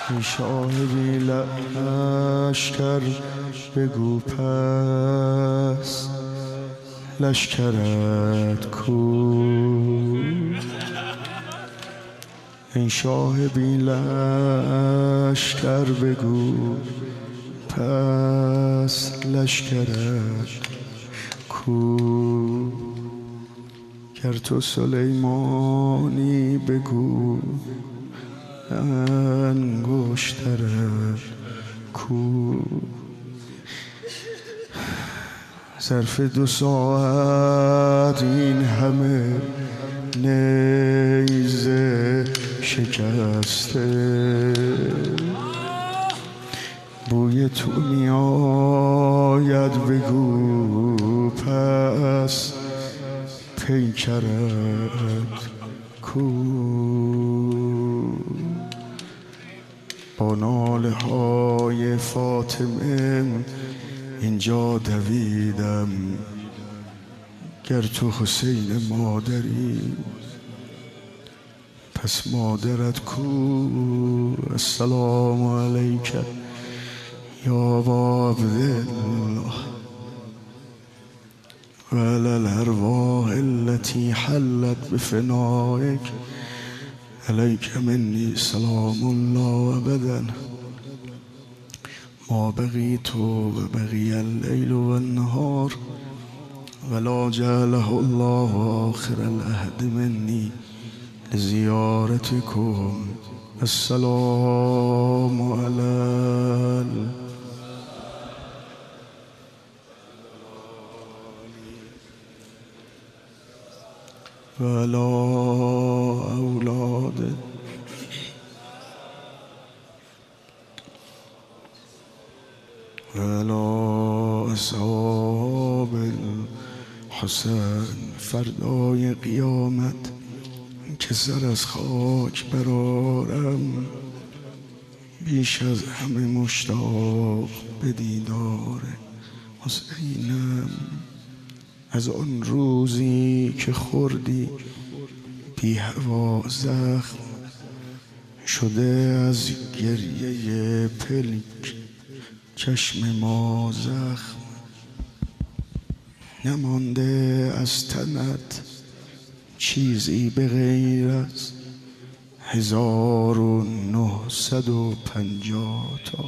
ای شاهدی لشکر بگو پس لشکرت کو. ای شاه بی لشکر بگو پس لشکرت کو. گر تو سلیمانی بگو انگشترت کو. ظرف 2 ساعت این همه نیزه شکسته، بوی تو می آید بگو پس پیکرت کو. با ناله های فاطمه اینجا دویدم، گر تو حسین مادری پس مادرت کو. السلام علیک یا ابا عبدالله و علی الارواح التي حلت بفنائک، علیک منی سلام الله ابدا ما بقیت و بقی اللیل و النهار ولا جعله الله آخر العهد منی لزیارتکم. السلام علی و علی اولاد و علی اصحاب الحسین. فردای قیامت که سر از خاک برارم، بیش از همه مشتاق به دیدار حسینم. از آن روزی که خوردی بی هوا زخم شده، از گریه پلک چشم ما زخم نمانده از تنت چیزی به غیر از 1950 تا.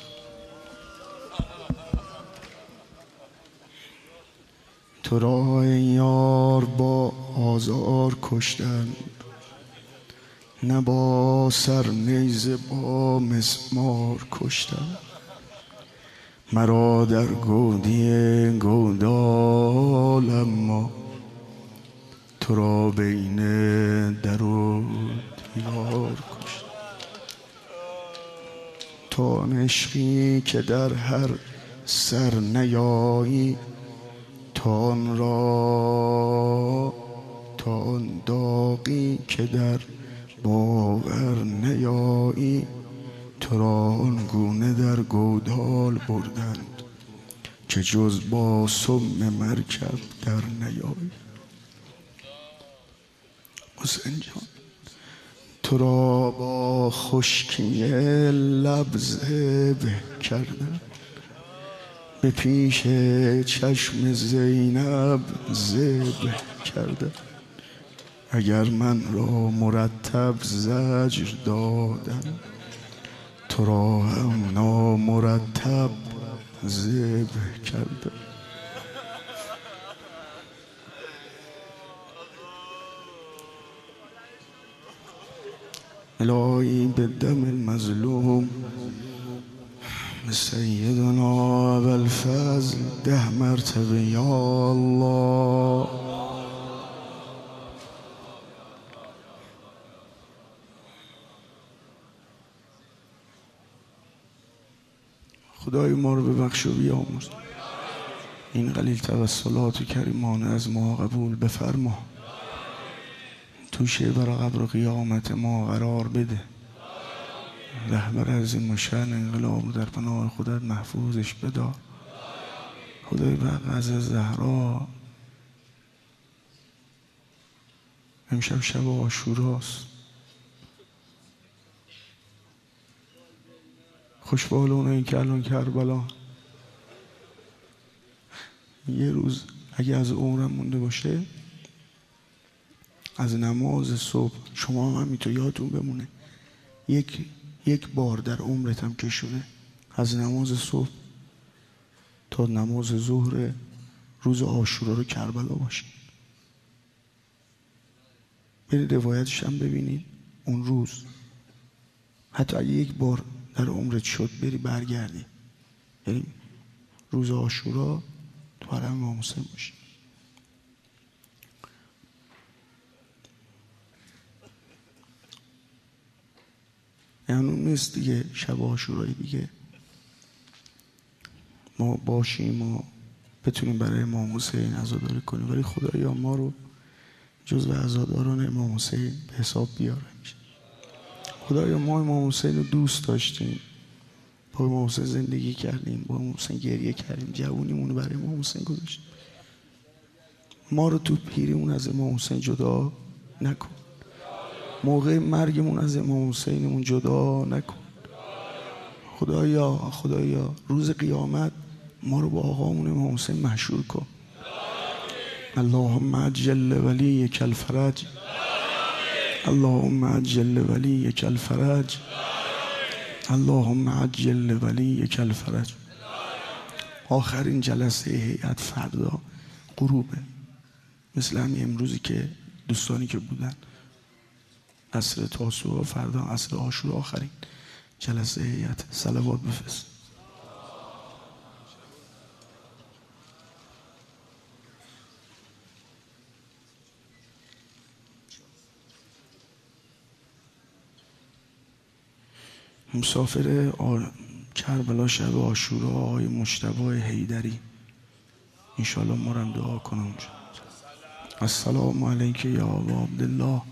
تو را ای یار با آزار کشتند، نه با سر نیزه با مسمار کشتند. مرا در گودی گودال، اما تو را بین در و دیوار کشت. تو آن عشقی که در هر سر نیایی، تو آن را تو آن داغی که در باور نیایی، تو را آن گونه در گودال بردند که جز با سم مرکب در نیایی. حسین جان تو را با خشکی لب ذبح کردم، به پیش چشم زینب ذبح کردم. اگر من را مرتب زجر دادم، تو را هم نامرتب ذبح کردم. الهی به دم المظلوم به سیدنا ابوالفضل 10 مرتبه یا الله. خدای ما رو ببخش و بیامرز. این قلیل توسلات کریمانه از ما قبول بفرما. توشه برای قبر و قیامت ما قرار بده. رهبر عظیم شأن انقلاب رو در پناه خودت محفوظش بدار. خدای بر از زهرا امشب شب عاشوراست. خوشبال اونایی که الان کربلا. یه روز اگه از عمرم مونده باشه، از نماز صبح، شما هم همینطور یادتون بمونه، یک بار در عمرتم که شده از نماز صبح تا نماز ظهر روز عاشورا رو کربلا باشین. برید روایتش هم ببینید. اون روز حتی اگه یک بار در عمرت شد، بری برگردی، یعنی روز عاشورا تو حرم امام حسین باشی. یعنی اون نیست دیگه شب عاشورای دیگه ما باشیم و بتونیم برای امام حسین عزاداری کنیم، ولی خدایا ما رو جزو عزاداران امام حسین به حساب بیاره. خدایا ما امام حسین رو دوست داشتیم، با امام حسین زندگی کردیم، با امام حسین گریه کردیم، جوونیمون رو برای امام حسین گذاشتیم. ما رو تو پیریمون از امام حسین جدا نکن، موقع مرگمون از امام حسینمون جدا نکن. خدایا روز قیامت ما رو با آقامون امام حسین محشور کن. اللهم عجل ولیک الفرج، اللهم عجل ولیک الفرج، اللهم عجل ولیک الفرج. آخرین جلسه هیئت فردا غروبه، مثل همین امروزی که دوستانی که بودن عصر تاسوعا، فردا عصر عاشورا، آخرین جلسه هیئت. صلوات بفرست. مسافر کربلا شب عاشورا آقای مجتبی حیدری، انشالله ما رو هم دعا کنم. السلام علیک یا ابا عبدالله.